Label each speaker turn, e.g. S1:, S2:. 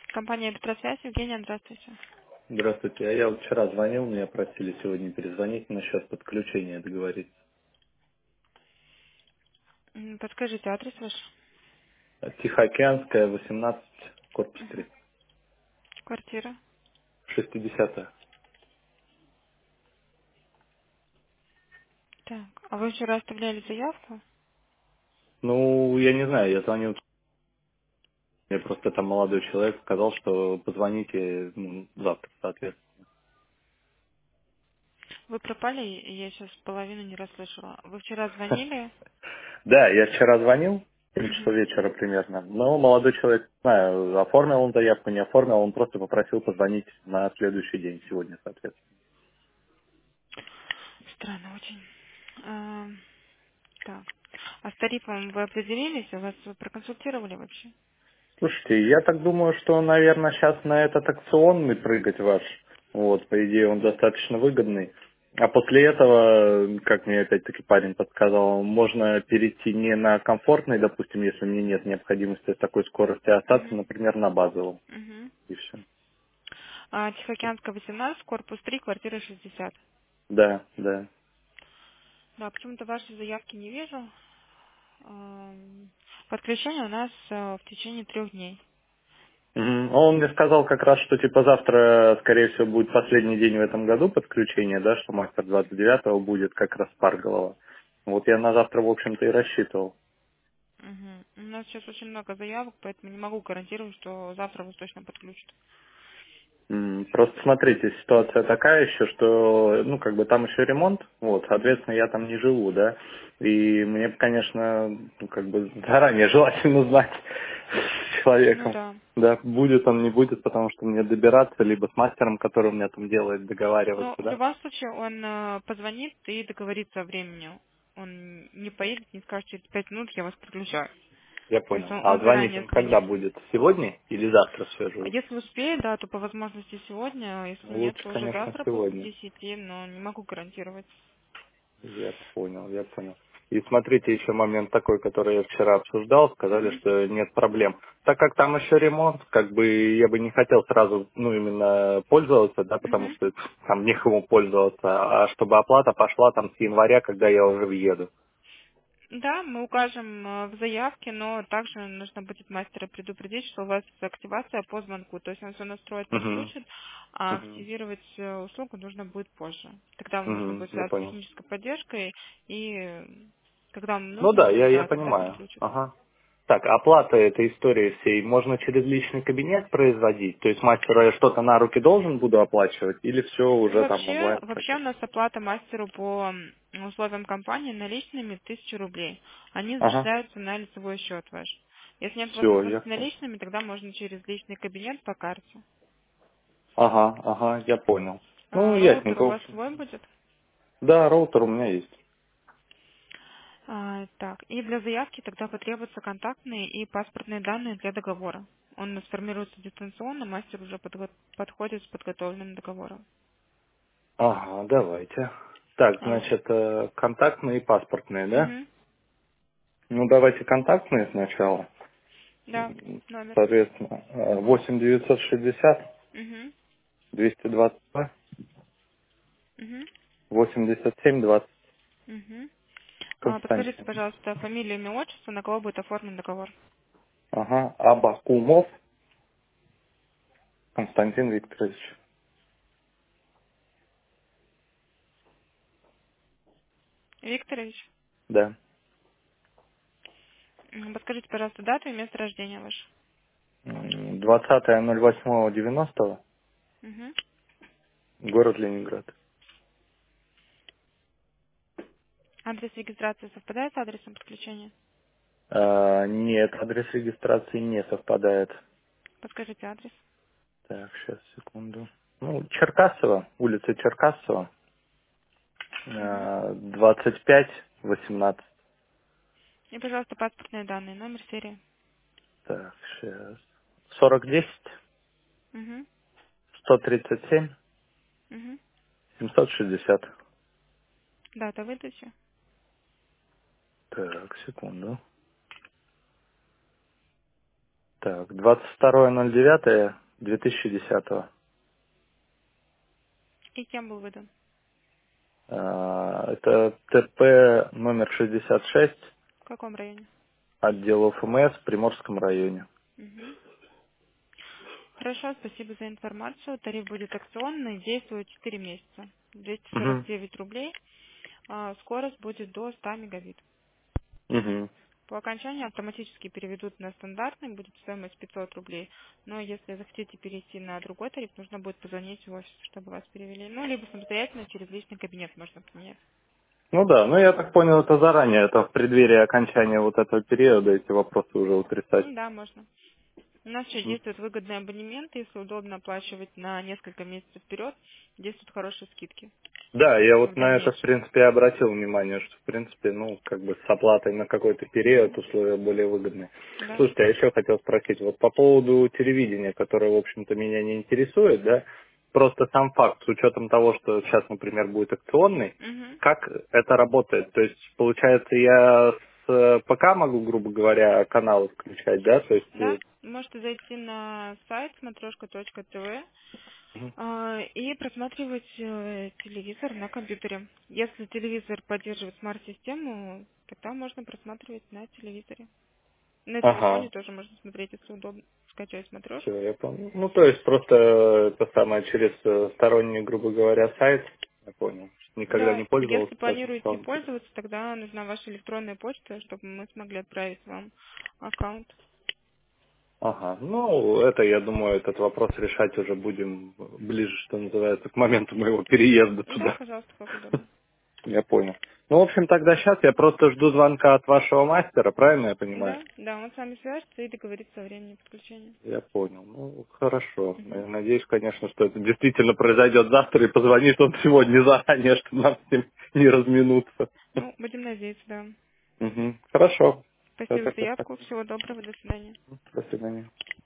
S1: Компания «Электросвязь», Евгения, здравствуйте.
S2: Здравствуйте. А я вот вчера звонил, меня просили сегодня перезвонить насчет подключения, договориться.
S1: Подскажите адрес ваш?
S2: Тихоокеанская, 18, корпус 3.
S1: Квартира.
S2: 60.
S1: Так, а вы вчера оставляли заявку?
S2: Ну, я не знаю, я звонил, мне просто там молодой человек сказал, что позвоните завтра, соответственно.
S1: Вы пропали, и я сейчас половину не расслышала. Вы вчера звонили?
S2: Да, я вчера звонил, в 7 часов
S1: Мгм.
S2: вечера примерно, но молодой человек, не знаю, оформил он заявку, не оформил, он просто попросил позвонить на следующий день, сегодня, соответственно.
S1: Странно очень. А, так. А с тарифом вы определились? Вас проконсультировали вообще?
S2: Слушайте, я так думаю, что, наверное, сейчас на этот акционный прыгать ваш. Вот, по идее, он достаточно выгодный. А после этого, как мне опять-таки парень подсказал, можно перейти не на комфортный, допустим, если мне нет необходимости с такой скорости, а остаться,
S1: Угу.
S2: например, на базовом.
S1: Угу.
S2: И все.
S1: Тихоокеанская, 18, корпус 3, квартира 60.
S2: Да, да.
S1: Да, почему-то вашей заявки не вижу. Подключение у нас в течение 3 дней.
S2: Мгм. Он мне сказал как раз, что типа завтра, скорее всего, будет последний день в этом году подключения, да, что мастер 29-го будет как раз Парголова. Вот я на завтра, в общем-то, и рассчитывал.
S1: Мгм. У нас сейчас очень много заявок, поэтому не могу гарантировать, что завтра вас точно подключат.
S2: Просто смотрите, ситуация такая еще, что, ну, как бы там еще ремонт, вот,
S1: Мгм.
S2: соответственно, я там не живу, да, и мне, бы, конечно, ну, как бы заранее желательно знать с
S1: Ну
S2: человеком,
S1: да.
S2: да, будет он, не будет, потому что мне добираться, либо с мастером, который у меня там делает,
S1: Но
S2: договариваться,
S1: в
S2: да.
S1: любом случае он позвонит и договорится о времени. Он не поедет, не скажет, через 5 минут я вас подключаю.
S2: Я
S1: То есть
S2: понял. А
S1: он
S2: звонить
S1: заранее
S2: он когда
S1: звонит.
S2: будет? Сегодня или завтра все же
S1: А
S2: уже?
S1: если успеет, да, то по возможности сегодня, а если нет,
S2: Лучше,
S1: то уже
S2: конечно,
S1: завтра после
S2: сегодня.
S1: 10, но не могу гарантировать.
S2: Я понял, я понял. И смотрите, еще момент такой, который я вчера обсуждал, сказали,
S1: Мгм.
S2: что нет проблем. Так как там еще ремонт, как бы я бы не хотел сразу, ну, именно пользоваться, да, потому
S1: Мгм.
S2: что там некому пользоваться, а чтобы оплата пошла там с января, когда я уже въеду.
S1: Да, мы укажем в заявке, но также нужно будет мастера предупредить, что у вас активация по звонку. То есть он все настроит,
S2: Угу,
S1: подключит, а
S2: угу,
S1: активировать услугу нужно будет позже. Тогда вам нужно будет
S2: я
S1: связаться с
S2: понял.
S1: технической поддержкой, и когда вам
S2: Ну
S1: нужно
S2: да,
S1: будет,
S2: я
S1: да, тогда
S2: понимаю.
S1: подключат.
S2: Ага. Так, оплата этой истории всей можно через личный кабинет производить? То есть мастеру я что-то на руки должен буду оплачивать или все уже там
S1: Вообще,
S2: онлайн
S1: вообще у
S2: прокатить?
S1: нас оплата мастеру по условиям компании наличными 1000 рублей. Они
S2: Ага.
S1: зачисляются на лицевой счет ваш. Если нет
S2: Все, я
S1: возможности
S2: понял.
S1: наличными, тогда можно через личный кабинет по карте.
S2: Ага, ага, я понял. Ну,
S1: Роутер
S2: ясненько,
S1: у
S2: в
S1: вас
S2: общем.
S1: свой будет?
S2: Да, роутер у меня есть.
S1: Так, и для заявки тогда потребуются контактные и паспортные данные для договора. Он сформируется дистанционно, мастер уже подходит с подготовленным договором.
S2: Ага, давайте. Так,
S1: А,
S2: значит, контактные и паспортные, да?
S1: мгм,
S2: Ну, давайте контактные сначала.
S1: да, номер.
S2: Соответственно, 8 960
S1: Угу,
S2: 222
S1: угу,
S2: 87 20.
S1: угу. Подскажите,
S2: Константин.
S1: пожалуйста, фамилию, имя, отчество, на кого будет оформлен договор?
S2: Ага, Абакумов Константин Викторович.
S1: Викторович.
S2: Да.
S1: Подскажите, пожалуйста, дату и место рождения ваше.
S2: 20.08.90,
S1: Угу.
S2: город Ленинград.
S1: Адрес регистрации совпадает с адресом подключения?
S2: Нет, адрес регистрации не совпадает.
S1: Подскажите адрес.
S2: Так, сейчас, секунду. Ну, Черкасово, улица Черкасова,
S1: Угу.
S2: 25-18.
S1: И, пожалуйста, паспортные данные, номер, серия.
S2: Так, сейчас. 4010,
S1: Угу.
S2: 137,
S1: Угу.
S2: 760.
S1: Дата выдачи.
S2: Так, секунду. Так, 22.09.2010.
S1: И кем был выдан?
S2: Это ТП номер 66,
S1: В каком районе?
S2: отдел ОФМС в Приморском районе.
S1: Мгм. Хорошо, спасибо за информацию. Тариф будет акционный, действует 4 месяца.
S2: Угу.
S1: 249 рублей. Скорость будет до 100 мегабит.
S2: Угу.
S1: По окончании автоматически переведут на стандартный, будет стоимость 500 рублей. Но если захотите перейти на другой тариф, нужно будет позвонить в офис, чтобы вас перевели. Ну, либо самостоятельно через личный кабинет можно поменять.
S2: Ну да, ну я так понял, это заранее, это в преддверии окончания вот этого периода эти вопросы уже утрясать.
S1: Да, можно. У нас еще
S2: Мгм.
S1: действуют выгодные абонементы, если удобно оплачивать на несколько месяцев вперед, действуют хорошие скидки
S2: Да, я
S1: в
S2: вот на это, в
S1: дальнейшем.
S2: принципе, обратил внимание, что, в принципе, ну, как бы с оплатой на какой-то период условия более выгодные.
S1: Да.
S2: Слушайте, я еще хотел спросить, вот по поводу телевидения, которое, в общем-то, меня не интересует, да, просто сам факт, с учетом того, что сейчас, например, будет акционный,
S1: Мгм.
S2: как это работает? То есть, получается, я с ПК могу, грубо говоря, каналы включать, да, то есть...
S1: Да, можете зайти на сайт смотрешка.тв
S2: Мгм.
S1: и просматривать телевизор на компьютере. Если телевизор поддерживает смарт-систему, тогда можно просматривать на телевизоре. На
S2: Ага,
S1: телефоне тоже можно смотреть, если удобно. Скачать смотрешку.
S2: все, я понял. Ну, то есть просто это самое через сторонний, грубо говоря, сайт. Я понял. Никогда
S1: Да,
S2: не пользовался
S1: если
S2: таким
S1: планируете
S2: аккаунтом.
S1: пользоваться, тогда нужна ваша электронная почта, чтобы мы смогли отправить вам аккаунт.
S2: Ага, ну, это, я думаю, этот вопрос решать уже будем ближе, что называется, к моменту моего переезда
S1: Да,
S2: туда.
S1: пожалуйста, как удобно.
S2: Я понял. Ну, в общем, тогда сейчас я просто жду звонка от вашего мастера, правильно я понимаю?
S1: Да, да, он с вами свяжется и договорится о времени подключения.
S2: Я понял. Ну, хорошо.
S1: Мгм.
S2: Я надеюсь, конечно, что это действительно произойдет завтра и позвонит он сегодня заранее, чтобы нам с ним не разминуться.
S1: Ну, будем надеяться, да.
S2: Мгм. Хорошо. Все,
S1: Спасибо за
S2: тогда
S1: заявку.
S2: спасибо.
S1: Всего доброго. До свидания.
S2: До свидания.